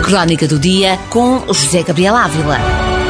Crónica do Dia com José Gabriel Ávila.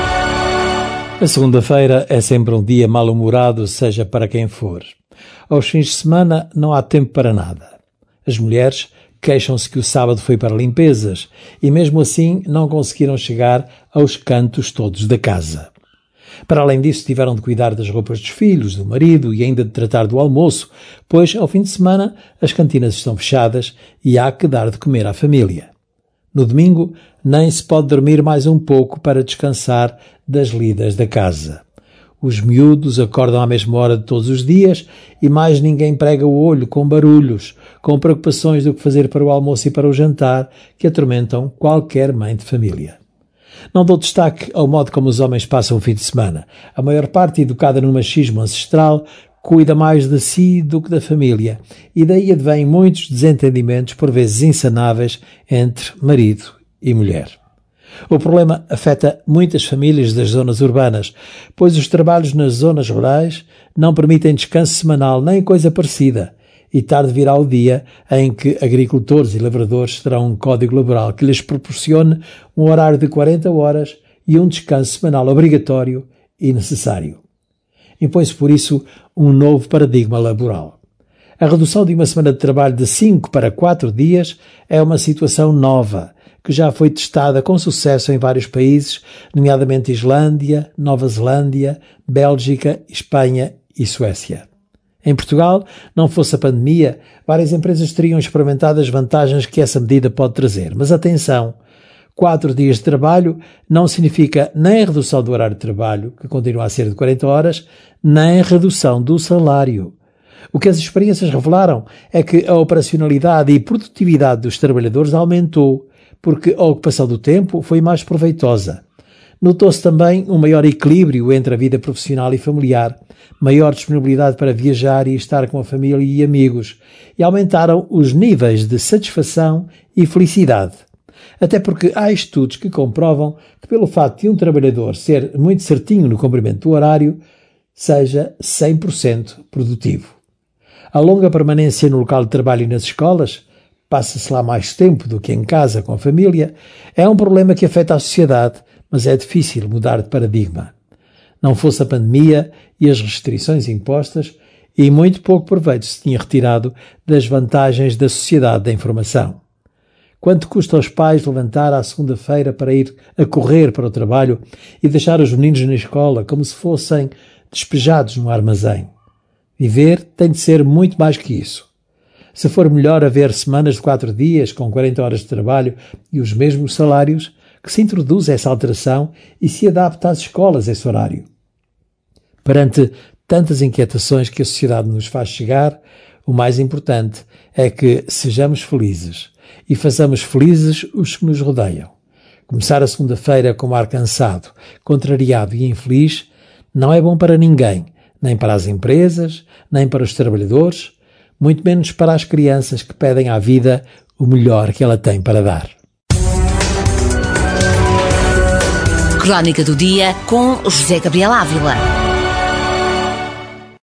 A segunda-feira é sempre um dia mal-humorado, seja para quem for. Aos fins de semana não há tempo para nada. As mulheres queixam-se que o sábado foi para limpezas e mesmo assim não conseguiram chegar aos cantos todos da casa. Para além disso, tiveram de cuidar das roupas dos filhos, do marido e ainda de tratar do almoço, pois ao fim de semana as cantinas estão fechadas e há que dar de comer à família. No domingo, nem se pode dormir mais um pouco para descansar das lidas da casa. Os miúdos acordam à mesma hora de todos os dias e mais ninguém prega o olho com barulhos, com preocupações do que fazer para o almoço e para o jantar, que atormentam qualquer mãe de família. Não dou destaque ao modo como os homens passam o fim de semana. A maior parte, educada no machismo ancestral, cuida mais de si do que da família, e daí advêm muitos desentendimentos, por vezes insanáveis, entre marido e mulher. O problema afeta muitas famílias das zonas urbanas, pois os trabalhos nas zonas rurais não permitem descanso semanal nem coisa parecida, e tarde virá o dia em que agricultores e lavradores terão um código laboral que lhes proporcione um horário de 40 horas e um descanso semanal obrigatório e necessário. Impõe-se, por isso, um novo paradigma laboral. A redução de uma semana de trabalho de 5 para 4 dias é uma situação nova, que já foi testada com sucesso em vários países, nomeadamente Islândia, Nova Zelândia, Bélgica, Espanha e Suécia. Em Portugal, não fosse a pandemia, várias empresas teriam experimentado as vantagens que essa medida pode trazer. Mas atenção, 4 dias de trabalho não significa nem a redução do horário de trabalho, que continua a ser de 40 horas, nem a redução do salário. O que as experiências revelaram é que a operacionalidade e produtividade dos trabalhadores aumentou, porque a ocupação do tempo foi mais proveitosa. Notou-se também um maior equilíbrio entre a vida profissional e familiar, maior disponibilidade para viajar e estar com a família e amigos, e aumentaram os níveis de satisfação e felicidade. Até porque há estudos que comprovam que pelo fato de um trabalhador ser muito certinho no cumprimento do horário, seja 100% produtivo. A longa permanência no local de trabalho e nas escolas, passa-se lá mais tempo do que em casa com a família, é um problema que afeta a sociedade, mas é difícil mudar de paradigma. Não fosse a pandemia e as restrições impostas, e muito pouco proveito se tinha retirado das vantagens da sociedade da informação. Quanto custa aos pais levantar à segunda-feira para ir a correr para o trabalho e deixar os meninos na escola como se fossem despejados num armazém? Viver tem de ser muito mais que isso. Se for melhor haver semanas de 4 dias com 40 horas de trabalho e os mesmos salários, que se introduza essa alteração e se adapte às escolas esse horário. Perante tantas inquietações que a sociedade nos faz chegar, o mais importante é que sejamos felizes e façamos felizes os que nos rodeiam. Começar a segunda-feira com o ar cansado, contrariado e infeliz não é bom para ninguém, nem para as empresas, nem para os trabalhadores, muito menos para as crianças que pedem à vida o melhor que ela tem para dar. Crónica do Dia com José Gabriel Ávila.